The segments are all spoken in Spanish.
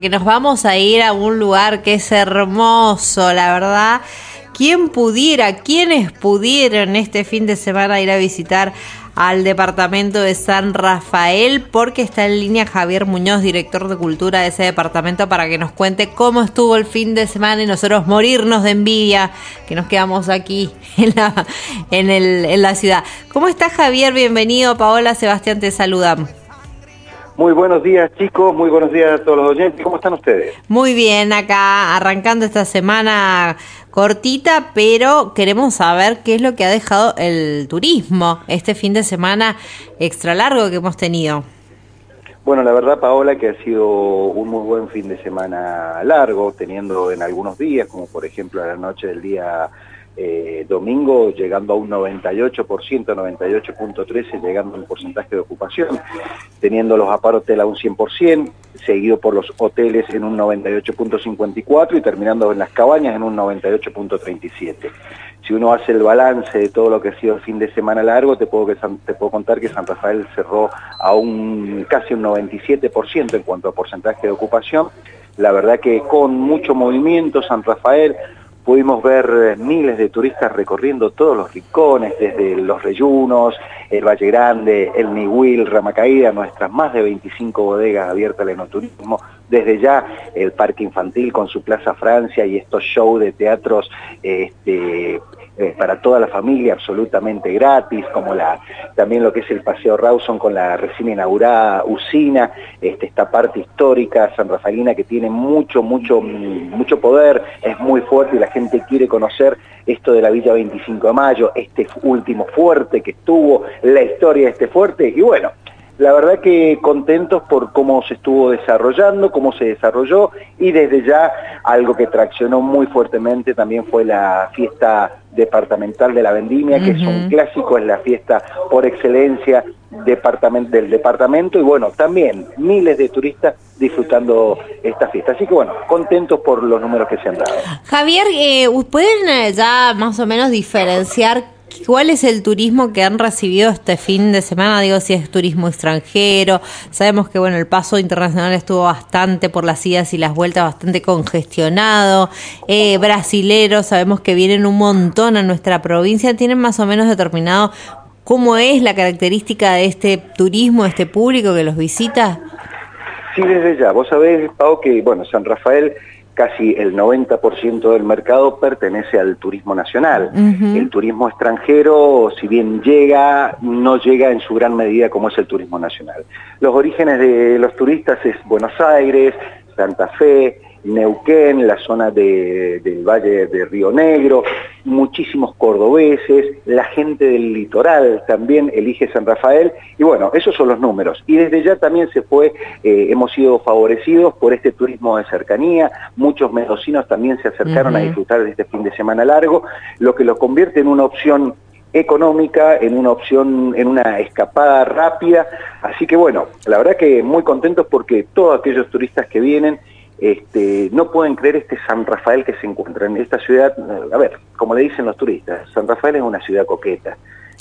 Que nos vamos a ir a un lugar que es hermoso, la verdad. ¿Quiénes pudieron este fin de semana ir a visitar al departamento de San Rafael? Porque está en línea Javier Muñoz, director de cultura de ese departamento, para que nos cuente cómo estuvo el fin de semana y nosotros morirnos de envidia, que nos quedamos aquí en la ciudad. ¿Cómo está, Javier? Bienvenido. Paola, Sebastián, te saludan. Muy buenos días, chicos, muy buenos días a todos los oyentes. ¿Cómo están ustedes? Muy bien, acá arrancando esta semana cortita, pero queremos saber qué es lo que ha dejado el turismo este fin de semana extra largo que hemos tenido. Bueno, la verdad, Paola, que ha sido un muy buen fin de semana largo, teniendo en algunos días, como por ejemplo a la noche del día domingo, llegando a un 98%, 98.13%, llegando a un porcentaje de ocupación, teniendo los aparotel a un 100%, seguido por los hoteles en un 98.54% y terminando en las cabañas en un 98.37%. Si uno hace el balance de todo lo que ha sido el fin de semana largo, te puedo contar que San Rafael cerró a casi un 97% en cuanto a porcentaje de ocupación. La verdad que con mucho movimiento San Rafael, pudimos ver miles de turistas recorriendo todos los rincones, desde Los Reyunos, el Valle Grande, el Nihuil, Ramacaída, nuestras más de 25 bodegas abiertas al enoturismo, desde ya el Parque Infantil con su Plaza Francia y estos shows de teatros para toda la familia absolutamente gratis, como también lo que es el Paseo Rawson con la recién inaugurada usina, esta parte histórica sanrafaelina que tiene mucho poder, es muy fuerte y la gente quiere conocer esto de la Villa 25 de Mayo, este último fuerte que estuvo, la historia de este fuerte, y bueno, la verdad que contentos por cómo se estuvo desarrollando, cómo se desarrolló, y desde ya algo que traccionó muy fuertemente también fue la fiesta departamental de la Vendimia, que es un clásico, es la fiesta por excelencia del departamento, y bueno, también miles de turistas disfrutando esta fiesta. Así que bueno, contentos por los números que se han dado. Javier, ¿pueden ya más o menos diferenciar cuál es el turismo que han recibido este fin de semana? Digo, si es turismo extranjero. Sabemos que bueno, el paso internacional estuvo bastante por las idas y las vueltas, bastante congestionado. Brasileros, sabemos que vienen un montón a nuestra provincia. ¿Tienen más o menos determinado cómo es la característica de este turismo, de este público que los visita? Sí, desde ya. Vos sabés, Pau, que bueno, San Rafael, casi el 90% del mercado pertenece al turismo nacional. El turismo extranjero, si bien llega, no llega en su gran medida como es el turismo nacional. Los orígenes de los turistas es Buenos Aires, Santa Fe, Neuquén, la zona del Valle de Río Negro, muchísimos cordobeses, la gente del litoral también elige San Rafael, y bueno, esos son los números. Y desde ya también hemos sido favorecidos por este turismo de cercanía, muchos mendocinos también se acercaron a disfrutar de este fin de semana largo, lo que lo convierte en una opción económica, en una escapada rápida, así que bueno, la verdad que muy contentos porque todos aquellos turistas que vienen no pueden creer este San Rafael que se encuentra en esta ciudad. A ver, como le dicen los turistas, San Rafael es una ciudad coqueta,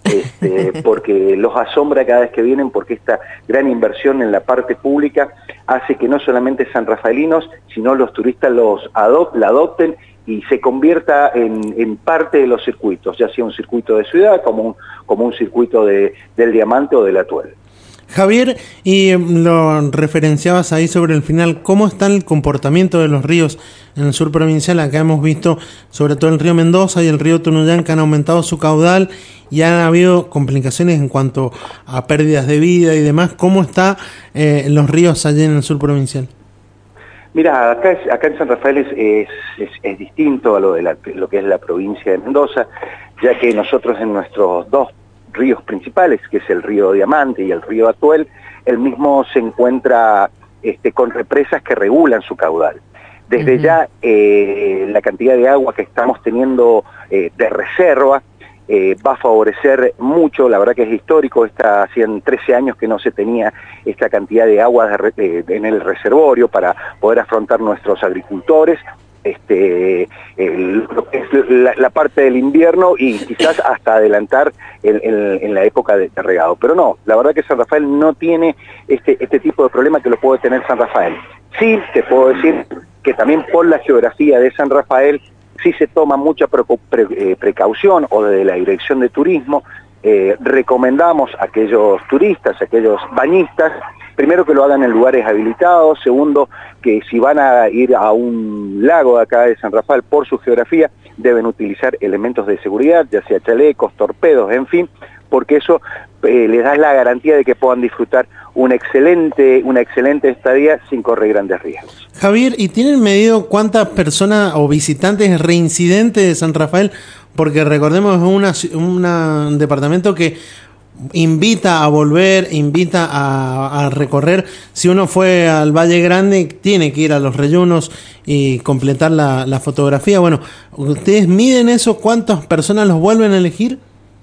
porque los asombra cada vez que vienen, porque esta gran inversión en la parte pública hace que no solamente sanrafaelinos, sino los turistas la adopten y se convierta en parte de los circuitos, ya sea un circuito de ciudad como un circuito del Diamante o del Atuel. Javier, y lo referenciabas ahí sobre el final, ¿cómo está el comportamiento de los ríos en el sur provincial? Acá hemos visto sobre todo el río Mendoza y el río Tunuyán que han aumentado su caudal y han habido complicaciones en cuanto a pérdidas de vida y demás. ¿Cómo está los ríos allí en el sur provincial? Mira, acá en San Rafael es distinto a lo que es la provincia de Mendoza, ya que nosotros en nuestros dos ríos principales, que es el río Diamante y el río Atuel, el mismo se encuentra con represas que regulan su caudal. Desde ya la cantidad de agua que estamos teniendo de reserva va a favorecer mucho, la verdad que es histórico, hacían 13 años que no se tenía esta cantidad de agua en el reservorio para poder afrontar nuestros agricultores. lo que es la parte del invierno y quizás hasta adelantar en la época de regado. Pero no, la verdad que San Rafael no tiene este tipo de problema que lo puede tener San Rafael. Sí, te puedo decir que también por la geografía de San Rafael sí se toma mucha precaución, o desde la Dirección de Turismo recomendamos a aquellos turistas, a aquellos bañistas, primero que lo hagan en lugares habilitados, segundo que si van a ir a un lago de acá de San Rafael por su geografía, deben utilizar elementos de seguridad, ya sea chalecos, torpedos, en fin, porque eso les da la garantía de que puedan disfrutar una excelente estadía sin correr grandes riesgos. Javier, ¿y tienen medido cuántas personas o visitantes reincidentes de San Rafael? Porque recordemos, es un departamento que invita a volver, invita a recorrer. Si uno fue al Valle Grande, tiene que ir a los Reyunos y completar la fotografía. Bueno, ¿ustedes miden eso? ¿Cuántas personas los vuelven a elegir?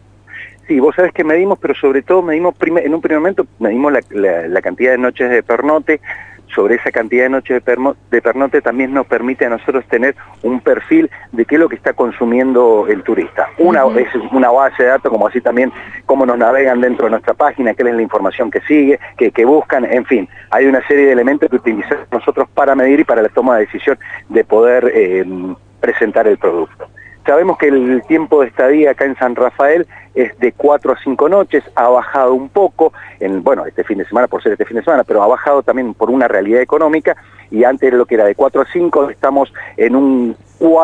Sí, vos sabés que medimos, pero sobre todo medimos, en un primer momento, medimos la cantidad de noches de pernote. Sobre esa cantidad de noches de pernote también nos permite a nosotros tener un perfil de qué es lo que está consumiendo el turista. Es una base de datos, como así también cómo nos navegan dentro de nuestra página, qué es la información que sigue, que buscan, en fin. Hay una serie de elementos que utilizamos nosotros para medir y para la toma de decisión de poder presentar el producto. Sabemos que el tiempo de estadía acá en San Rafael es de 4 a 5 noches, ha bajado un poco, este fin de semana por ser este fin de semana, pero ha bajado también por una realidad económica, y antes lo que era de 4 a 5, estamos en un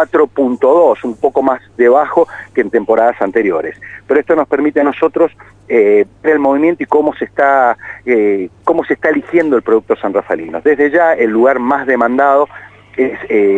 4.2, un poco más debajo que en temporadas anteriores. Pero esto nos permite a nosotros ver el movimiento y cómo se está eligiendo el producto sanrafaelino. Desde ya, el lugar más demandado es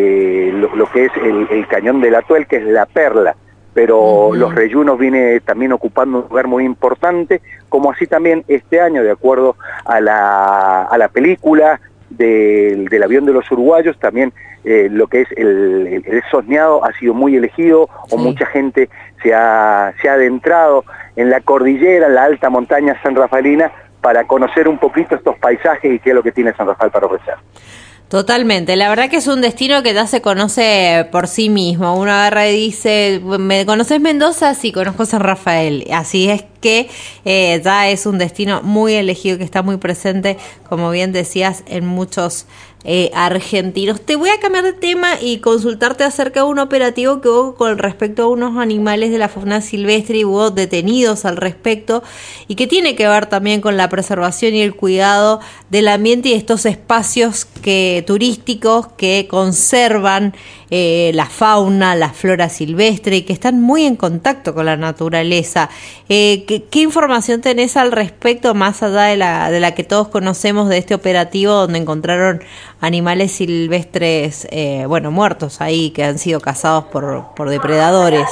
lo que es el Cañón del Atuel, que es la perla, pero los Reyunos viene también ocupando un lugar muy importante, como así también este año, de acuerdo a la película del avión de los uruguayos, también lo que es el Sosneado ha sido muy elegido, o mucha gente se ha adentrado en la cordillera, en la alta montaña sanrafaelina, para conocer un poquito estos paisajes y qué es lo que tiene San Rafael para ofrecer. Totalmente, la verdad que es un destino que ya se conoce por sí mismo. Uno agarra y dice, ¿me conoces Mendoza? Sí, conozco San Rafael. Así es que ya es un destino muy elegido, que está muy presente, como bien decías, en muchos argentinos. Te voy a cambiar de tema y consultarte acerca de un operativo que hubo con respecto a unos animales de la fauna silvestre, y hubo detenidos al respecto, y que tiene que ver también con la preservación y el cuidado del ambiente y estos espacios turísticos que conservan la fauna, la flora silvestre, y que están muy en contacto con la naturaleza. ¿Qué información tenés al respecto, más allá de la que todos conocemos de este operativo donde encontraron animales silvestres muertos ahí, que han sido cazados por depredadores?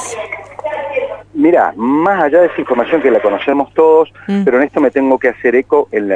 Mira, más allá de esa información que la conocemos todos, pero en esto me tengo que hacer eco en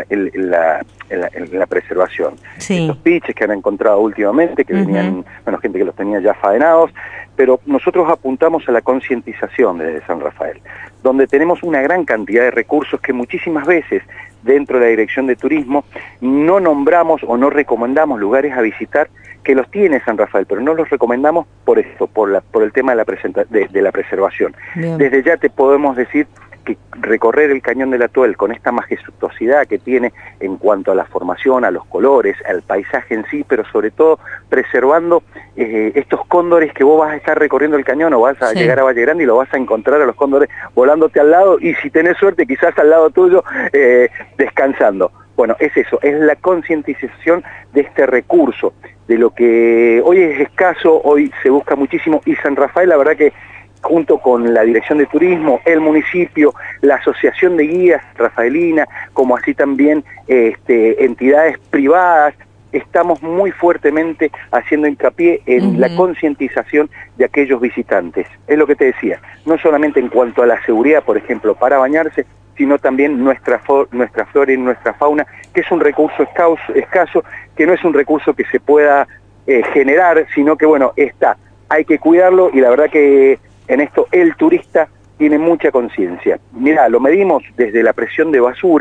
la preservación. Sí. Estos piches que han encontrado últimamente, que venían, gente que los tenía ya faenados, pero nosotros apuntamos a la concientización desde San Rafael, donde tenemos una gran cantidad de recursos que muchísimas veces dentro de la Dirección de Turismo no nombramos o no recomendamos lugares a visitar que los tiene San Rafael, pero no los recomendamos por esto, por el tema de la preservación. Bien. Desde ya te podemos decir que recorrer el Cañón del Atuel con esta majestuosidad que tiene en cuanto a la formación, a los colores, al paisaje en sí, pero sobre todo preservando estos cóndores que vos vas a estar recorriendo el cañón, o vas a llegar a Valle Grande y lo vas a encontrar a los cóndores volándote al lado, y si tenés suerte quizás al lado tuyo descansando. Bueno, es eso, es la concientización de este recurso, de lo que hoy es escaso, hoy se busca muchísimo, y San Rafael, la verdad que junto con la Dirección de Turismo, el municipio, la Asociación de Guías Rafaelina, como así también entidades privadas, estamos muy fuertemente haciendo hincapié en la concientización de aquellos visitantes. Es lo que te decía, no solamente en cuanto a la seguridad, por ejemplo, para bañarse, sino también nuestra flora y nuestra fauna, que es un recurso escaso, que no es un recurso que se pueda generar, sino que hay que cuidarlo, y la verdad que en esto el turista tiene mucha conciencia. Mirá, lo medimos desde la presión de basura,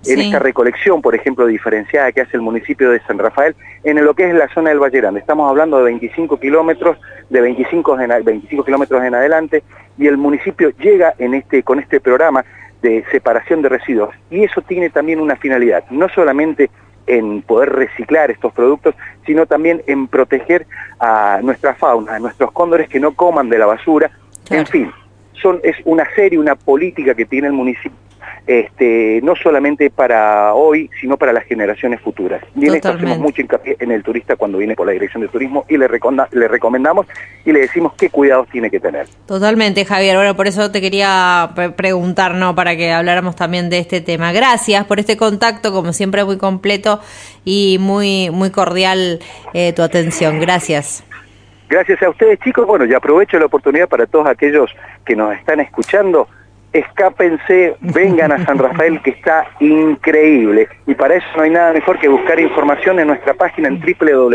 en esta recolección, por ejemplo, diferenciada que hace el municipio de San Rafael, en lo que es la zona del Valle Grande. Estamos hablando de 25 kilómetros, de 25 kilómetros en adelante, y el municipio llega con este programa de separación de residuos. Y eso tiene también una finalidad, no solamente en poder reciclar estos productos, sino también en proteger a nuestra fauna, a nuestros cóndores que no coman de la basura. Claro. En fin, es una serie, una política que tiene el municipio, no solamente para hoy, sino para las generaciones futuras. Y en esto hacemos mucho hincapié en el turista cuando viene por la Dirección de Turismo y le recomendamos y le decimos qué cuidados tiene que tener. Totalmente, Javier. Bueno, por eso te quería preguntar, ¿no? Para que habláramos también de este tema. Gracias por este contacto, como siempre muy completo y muy, muy cordial tu atención. Gracias. Gracias a ustedes, chicos. Bueno, y aprovecho la oportunidad para todos aquellos que nos están escuchando. Escápense, vengan a San Rafael, que está increíble. Y para eso no hay nada mejor que buscar información en nuestra página en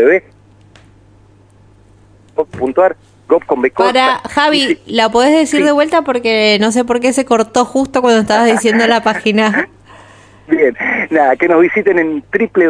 www.gov.ar. Para, Javi, ¿la podés decir de vuelta? Porque no sé por qué se cortó justo cuando estabas diciendo la página. Bien, nada, que nos visiten en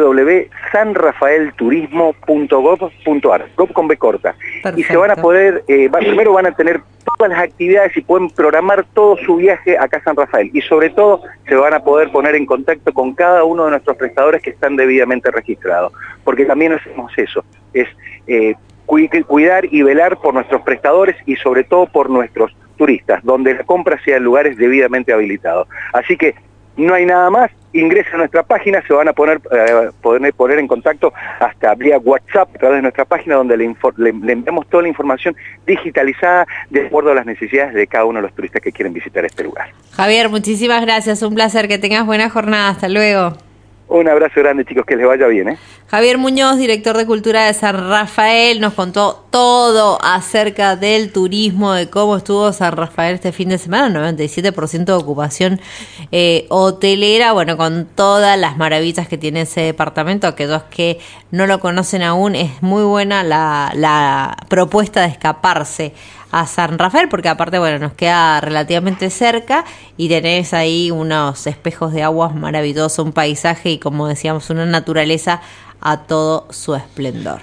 www.sanrafaelturismo.gov.ar, gov con B corta. Perfecto. Y se van a poder, primero van a tener todas las actividades y pueden programar todo su viaje acá a San Rafael. Y sobre todo se van a poder poner en contacto con cada uno de nuestros prestadores que están debidamente registrados. Porque también hacemos eso, es cuidar y velar por nuestros prestadores y sobre todo por nuestros turistas, donde la compra sea en lugares debidamente habilitados. Así que no hay nada más, ingresen a nuestra página, se van a poner en contacto hasta vía WhatsApp a través de nuestra página, donde le enviamos toda la información digitalizada de acuerdo a las necesidades de cada uno de los turistas que quieren visitar este lugar. Javier, muchísimas gracias, un placer, que tengas buena jornada, hasta luego. Un abrazo grande, chicos, que les vaya bien, Javier Muñoz, director de Cultura de San Rafael, nos contó todo acerca del turismo, de cómo estuvo San Rafael este fin de semana, 97% de ocupación hotelera, bueno, con todas las maravillas que tiene ese departamento. Aquellos que no lo conocen aún, es muy buena la propuesta de escaparse a San Rafael, porque aparte, bueno, nos queda relativamente cerca y tenés ahí unos espejos de aguas maravillosos, un paisaje y, como decíamos, una naturaleza a todo su esplendor.